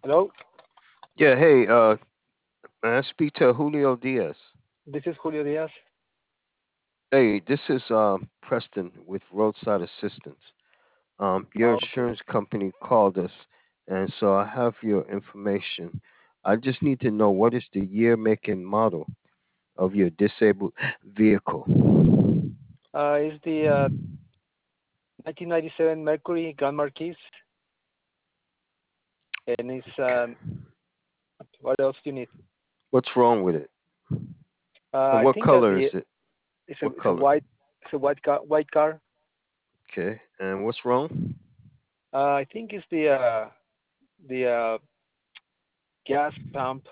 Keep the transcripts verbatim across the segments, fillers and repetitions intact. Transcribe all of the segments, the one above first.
Hello, Yeah, hey, uh, may I speak to Julio Diaz? this is Julio Diaz. Hey, this is um, Preston with Roadside Assistance. Um, your Okay. insurance company called us, and so I have your information. I just need to know what is the year, make, and model of your disabled vehicle. Uh, it's the uh, nineteen ninety-seven Mercury Grand Marquis, and it's um, what else do you need? What's wrong with it? Uh, And I what think that color is the it? it's a What it's a color? white it's a white car white car. Okay, and what's wrong? Uh, I think it's the uh, the uh, gas pump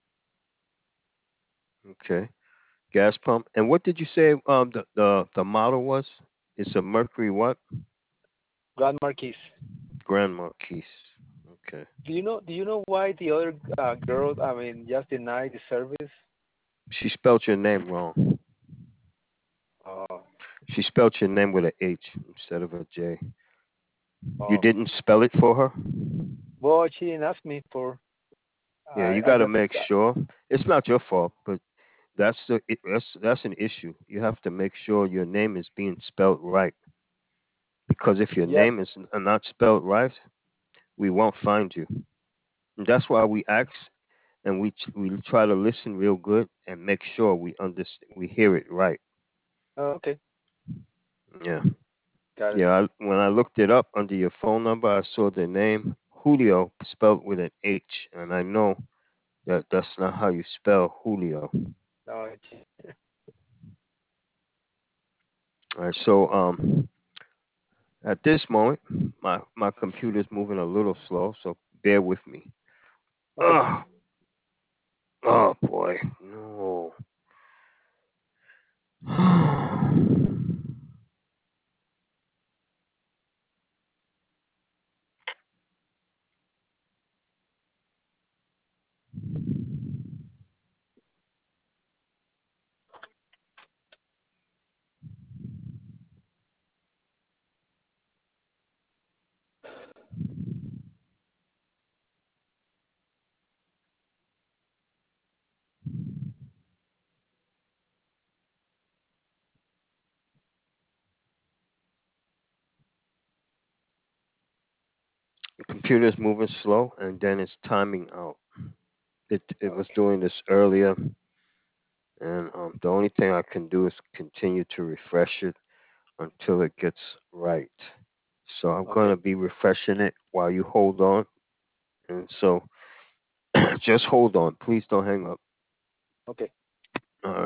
Okay, gas pump. And what did you say um, the, the, the model was? It's a Mercury what? Grand Marquis. Grand Marquis. Okay. Do you know Do you know why the other uh, girl? I mean, just denied the service? She spelled your name wrong. Oh, She spelled your name with a H instead of a J. You oh. didn't spell it for her? Well, she didn't ask me for. Yeah, I you I got to just make sure. It's not your fault, but that's the it, that's that's an issue. You have to make sure your name is being spelled right, because if your yeah. name is n- not spelled right, we won't find you. And that's why we ask and we ch- we try to listen real good and make sure we understand we hear it right. Oh, okay, Yeah. got it. Yeah, I, when I looked it up under your phone number, I saw the name Julio spelled with an H, and I know that that's not how you spell Julio. No, it's All right, so um, at this moment, my my computer's moving a little slow, so bear with me. okay. Oh, oh boy, no. The computer's moving slow, and then it's timing out. It it was Okay. doing this earlier, and um, the only thing I can do is continue to refresh it until it gets right. So I'm going Okay. to be refreshing it while you hold on. And so just hold on. Please don't hang up. Okay. All right.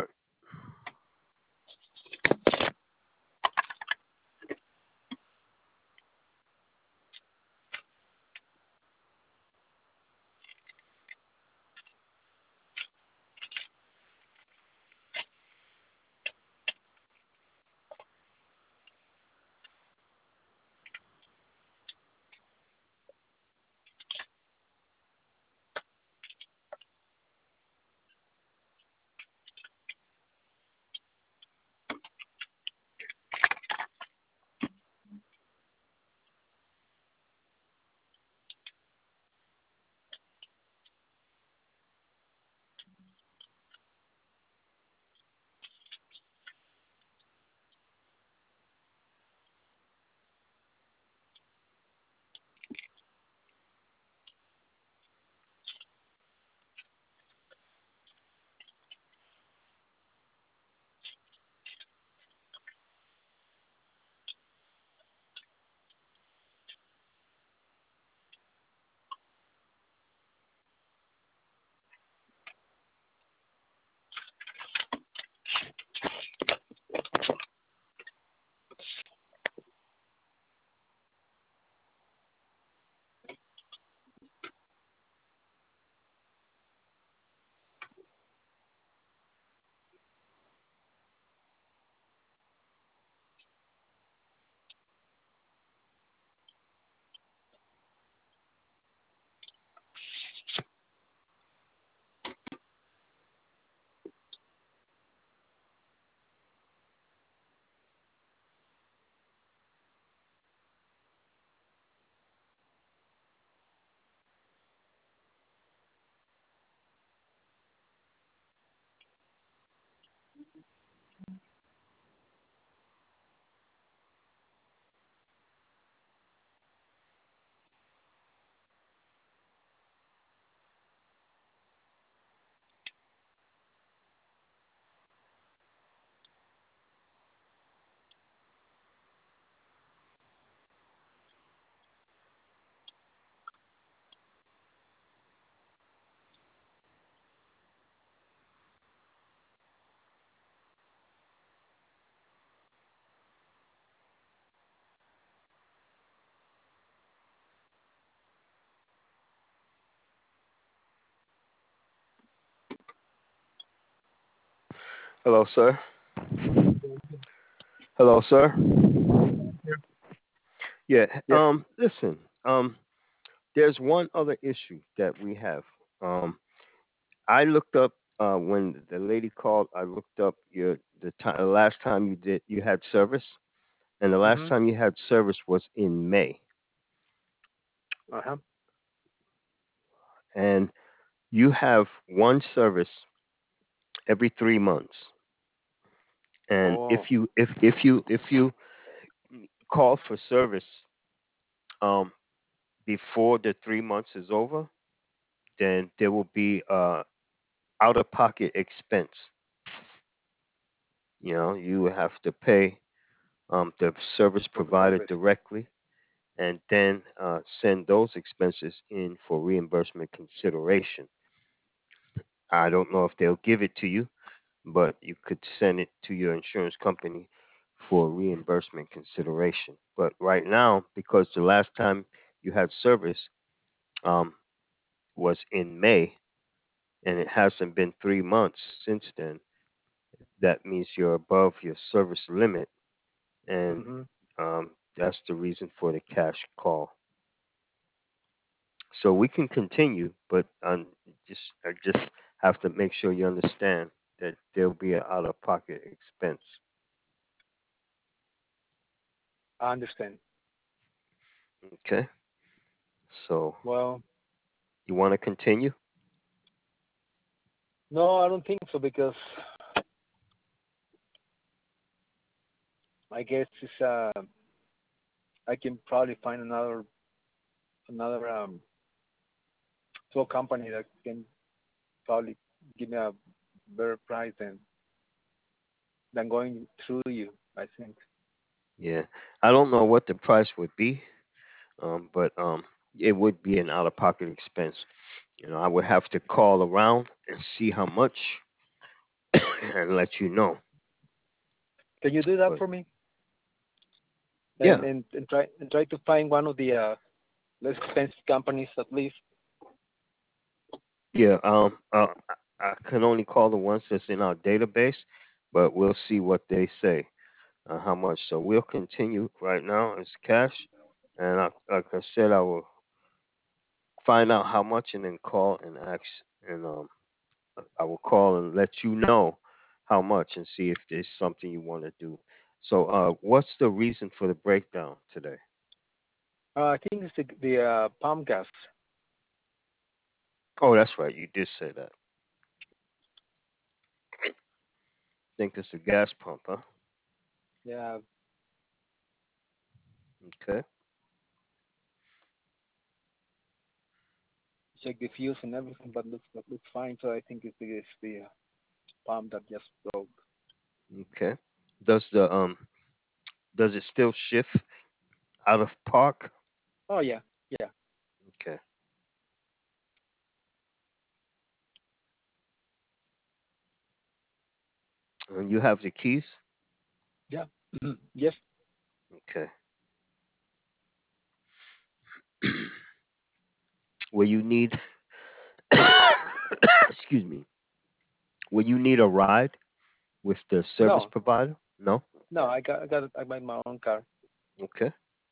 Hello, sir. Hello, sir. Yeah. Yes. Um. Listen. Um. There's one other issue that we have. Um. I looked up uh, when the lady called. I looked up your the time the last time you did you had service, and the last Mhm. time you had service was in May, Uh huh. and you have one service every three months. And if Oh. you if if you if you call for service um before the three months is over, then there will be uh out of pocket expense. You know, you will have to pay um the service For the provider service. directly, and then uh, send those expenses in for reimbursement consideration. I don't know if they'll give it to you, but you could send it to your insurance company for reimbursement consideration. But right now, because the last time you had service um, was in May, and it hasn't been three months since then, that means you're above your service limit, and Mhm. um, that's the reason for the cash call. So we can continue, but um, just I just have to make sure you understand that there'll be an out-of-pocket expense. I understand. Okay. So Well, you want to continue? no, I don't think so because I guess it's uh I can probably find another another um tool company that can probably give me a better price than than going through you. I think. Yeah. I don't know what the price would be, um, but um, it would be an out-of-pocket expense. You know, I would have to call around and see how much and let you know. Can you do that But for me? And yeah, and, and try and try to find one of the uh, less expensive companies at least. yeah. Um, uh, I I can only call the ones that's in our database, but we'll see what they say. Uh, how much? So we'll continue right now. It's cash, and I, like I said, I will find out how much and then call and ask, and um, I will call and let you know how much and see if there's something you want to do. So, uh, what's the reason for the breakdown today? Uh, I think it's the the uh, palm gas. Oh, that's right. You did say that. I think it's a gas pump, huh? Yeah, Okay. check the fuse and everything, but looks looks fine. So I think it's the it's the uh, palm that just broke. Okay. Does the um does it still shift out of park? Oh yeah, yeah, Okay. And you have the keys? yeah. Yes. Okay. Will you need excuse me. Will you need a ride with the service No, provider? No? no. I got I got I buy my own car. Okay.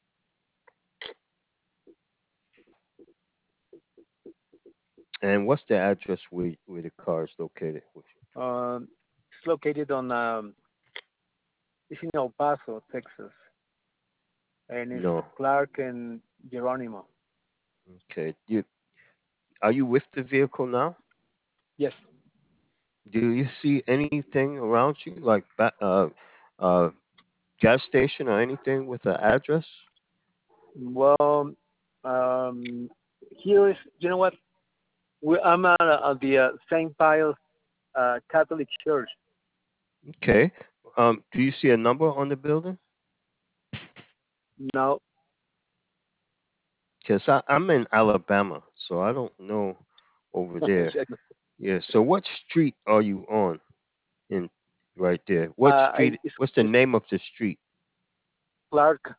And what's the address where where the car is located? Um, it's located on um, it's in El Paso, Texas, and it's No. Clark and Geronimo. Okay. You are you with the vehicle now? Yes. Do you see anything around you like ba- uh, uh, gas station or anything with an address? Well, um, here is, you know what? We, I'm at, uh, at the uh, Saint Pius uh, Catholic Church. Okay. Um, do you see a number on the building? Now, Because I'm in Alabama, so I don't know over there. check. Yeah. So what street are you on in right there? Uh, What I, street? it's, What's the it's name of the street? Clark,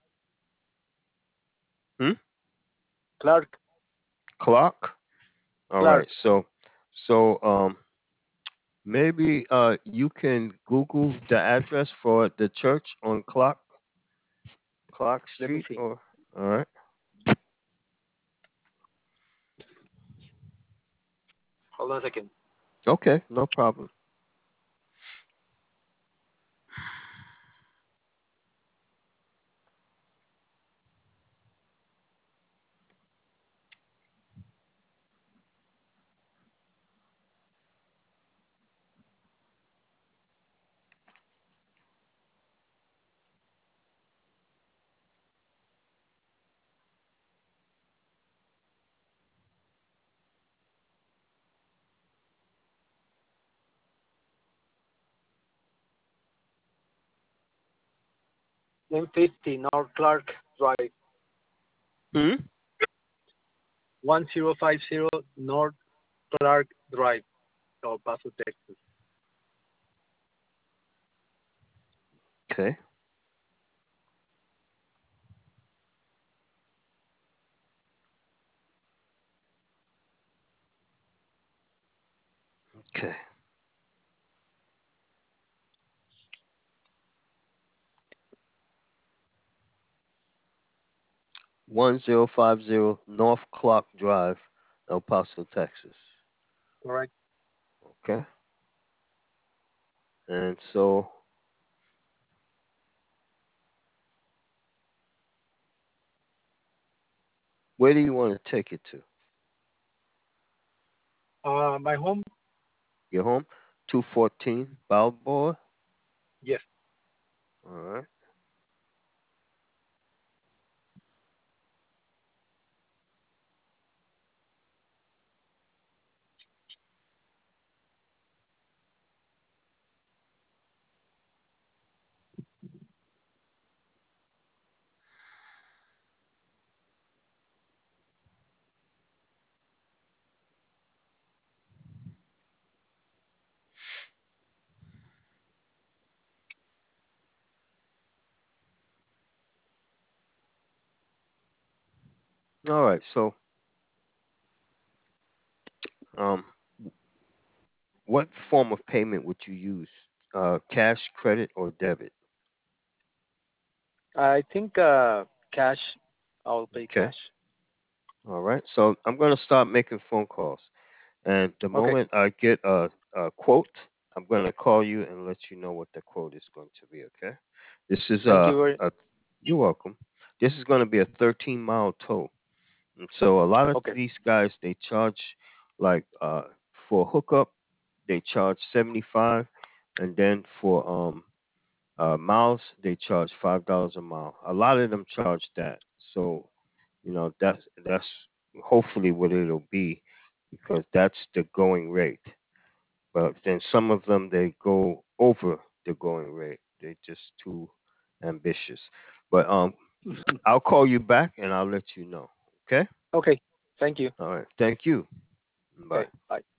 Hmm? Clark, Clock. All right. Clark. So, so um, maybe uh, you can Google the address for the church on Clock Clock Let me Street, see. or all right. Hold on a second. Okay, no problem. M fifty North Clark Drive, Hmm. one zero five zero North Clark Drive, El Paso, Texas. Okay. Okay. One zero five zero North Clock Drive, El Paso, Texas. Correct. Okay. And so, where do you want to take it to? Uh, my home? Your home? Two fourteen Balboa. Yes. All right. All right. So, um, what form of payment would you use? Uh, cash, credit, or debit? I think uh, cash. I'll pay Okay. cash. All right. So I'm going to start making phone calls. And the Okay. moment I get a, a quote, I'm going to call you and let you know what the quote is going to be. Okay. This is Thank a, you very. a you're welcome. This is going to be a thirteen mile tow. And so a lot of Okay. these guys, they charge like uh, for hookup, they charge seventy-five, and then for um uh, miles, they charge five dollars a mile. A lot of them charge that. So you know that's that's hopefully what it'll be because that's the going rate. But then some of them they go over the going rate. They're just too ambitious. But um, I'll call you back and I'll let you know. Okay. Okay. Thank you. All right. Thank you. Bye. Okay. Bye.